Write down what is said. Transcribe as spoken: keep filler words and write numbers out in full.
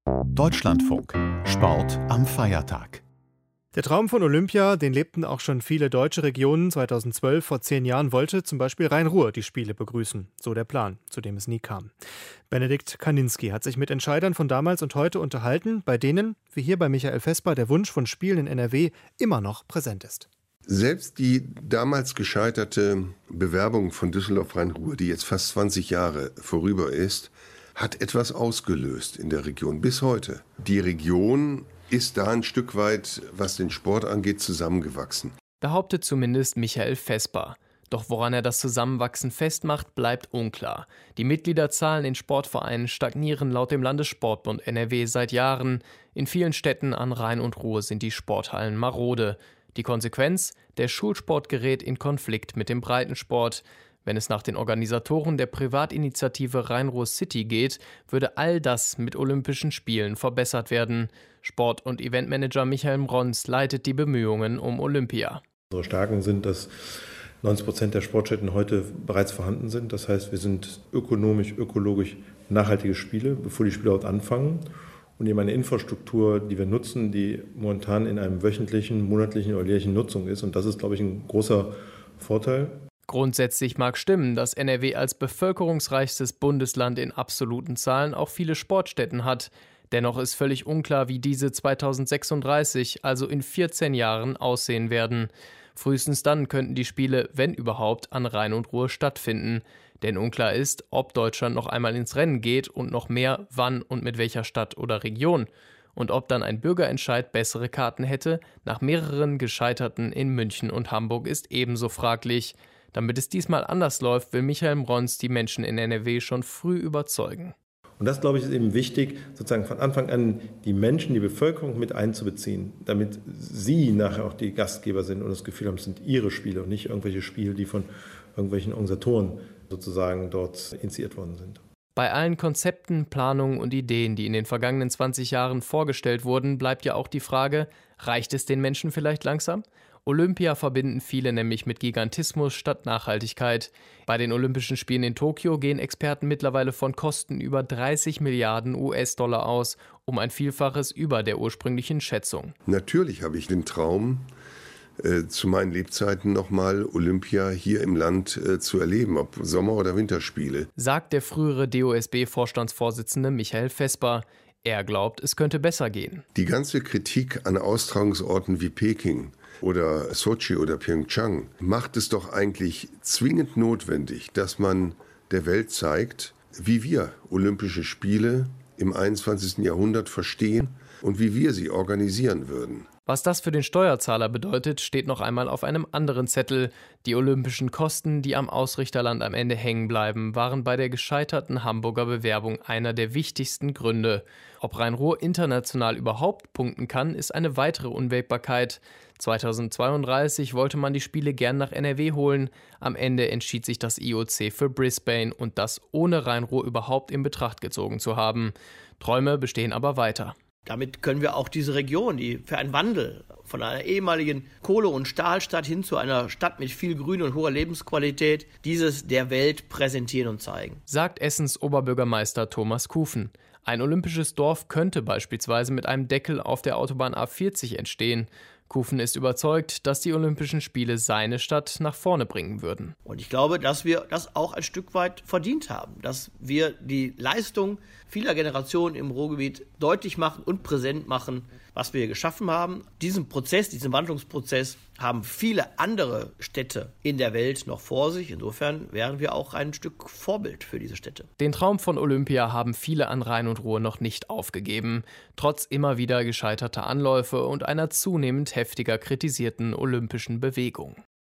Deutschlandfunk. Sport am Feiertag. Der Traum von Olympia, den lebten auch schon viele deutsche Regionen. zweitausendzwölf, vor zehn Jahren, wollte zum Beispiel Rhein-Ruhr die Spiele begrüßen. So der Plan, zu dem es nie kam. Benedikt Kaninski hat sich mit Entscheidern von damals und heute unterhalten, bei denen, wie hier bei Michael Vesper, der Wunsch von Spielen in N R W immer noch präsent ist. Selbst die damals gescheiterte Bewerbung von Düsseldorf-Rhein-Ruhr, die jetzt fast zwanzig Jahre vorüber ist, hat etwas ausgelöst in der Region bis heute. Die Region ist da ein Stück weit, was den Sport angeht, zusammengewachsen. Behauptet zumindest Michael Vesper. Doch woran er das Zusammenwachsen festmacht, bleibt unklar. Die Mitgliederzahlen in Sportvereinen stagnieren laut dem Landessportbund N R W seit Jahren. In vielen Städten an Rhein und Ruhr sind die Sporthallen marode. Die Konsequenz? Der Schulsport gerät in Konflikt mit dem Breitensport. Wenn es nach den Organisatoren der Privatinitiative Rhein-Ruhr City geht, würde all das mit Olympischen Spielen verbessert werden. Sport- und Eventmanager Michael Mrons leitet die Bemühungen um Olympia. Unsere Stärken sind, dass neunzig Prozent der Sportstätten heute bereits vorhanden sind. Das heißt, wir sind ökonomisch, ökologisch nachhaltige Spiele, bevor die Spiele überhaupt anfangen. Und eben eine Infrastruktur, die wir nutzen, die momentan in einem wöchentlichen, monatlichen oder jährlichen Nutzung ist. Und das ist, glaube ich, ein großer Vorteil. Grundsätzlich mag stimmen, dass N R W als bevölkerungsreichstes Bundesland in absoluten Zahlen auch viele Sportstätten hat. Dennoch ist völlig unklar, wie diese zweitausendsechsunddreißig, also in vierzehn Jahren, aussehen werden. Frühestens dann könnten die Spiele, wenn überhaupt, an Rhein und Ruhr stattfinden. Denn unklar ist, ob Deutschland noch einmal ins Rennen geht und noch mehr, wann und mit welcher Stadt oder Region. Und ob dann ein Bürgerentscheid bessere Karten hätte, nach mehreren Gescheiterten in München und Hamburg, ist ebenso fraglich. Damit es diesmal anders läuft, will Michael Mrons die Menschen in N R W schon früh überzeugen. Und das, glaube ich, ist eben wichtig, sozusagen von Anfang an die Menschen, die Bevölkerung mit einzubeziehen, damit sie nachher auch die Gastgeber sind und das Gefühl haben, es sind ihre Spiele und nicht irgendwelche Spiele, die von irgendwelchen Organisatoren sozusagen dort initiiert worden sind. Bei allen Konzepten, Planungen und Ideen, die in den vergangenen zwanzig Jahren vorgestellt wurden, bleibt ja auch die Frage, reicht es den Menschen vielleicht langsam? Olympia verbinden viele nämlich mit Gigantismus statt Nachhaltigkeit. Bei den Olympischen Spielen in Tokio gehen Experten mittlerweile von Kosten über dreißig Milliarden U S-Dollar aus, um ein Vielfaches über der ursprünglichen Schätzung. Natürlich habe ich den Traum, äh, zu meinen Lebzeiten nochmal Olympia hier im Land äh, zu erleben, ob Sommer- oder Winterspiele. Sagt der frühere D O S B-Vorstandsvorsitzende Michael Vesper. Er glaubt, es könnte besser gehen. Die ganze Kritik an Austragungsorten wie Peking oder Sochi oder Pyeongchang macht es doch eigentlich zwingend notwendig, dass man der Welt zeigt, wie wir Olympische Spiele im einundzwanzigsten Jahrhundert verstehen und wie wir sie organisieren würden. Was das für den Steuerzahler bedeutet, steht noch einmal auf einem anderen Zettel. Die olympischen Kosten, die am Ausrichterland am Ende hängen bleiben, waren bei der gescheiterten Hamburger Bewerbung einer der wichtigsten Gründe. Ob Rhein-Ruhr international überhaupt punkten kann, ist eine weitere Unwägbarkeit. zweitausendzweiunddreißig wollte man die Spiele gern nach N R W holen. Am Ende entschied sich das I O C für Brisbane und das ohne Rhein-Ruhr überhaupt in Betracht gezogen zu haben. Träume bestehen aber weiter. Damit können wir auch diese Region, die für einen Wandel von einer ehemaligen Kohle- und Stahlstadt hin zu einer Stadt mit viel Grün und hoher Lebensqualität, dieses der Welt präsentieren und zeigen. Sagt Essens Oberbürgermeister Thomas Kufen. Ein olympisches Dorf könnte beispielsweise mit einem Deckel auf der Autobahn A vierzig entstehen. Kufen ist überzeugt, dass die Olympischen Spiele seine Stadt nach vorne bringen würden. Und ich glaube, dass wir das auch ein Stück weit verdient haben, dass wir die Leistung vieler Generationen im Ruhrgebiet deutlich machen und präsent machen, was wir hier geschaffen haben. Diesen Prozess, diesen Wandlungsprozess haben viele andere Städte in der Welt noch vor sich. Insofern wären wir auch ein Stück Vorbild für diese Städte. Den Traum von Olympia haben viele an Rhein und Ruhr noch nicht aufgegeben, trotz immer wieder gescheiterter Anläufe und einer zunehmend heftiger kritisierten olympischen Bewegung.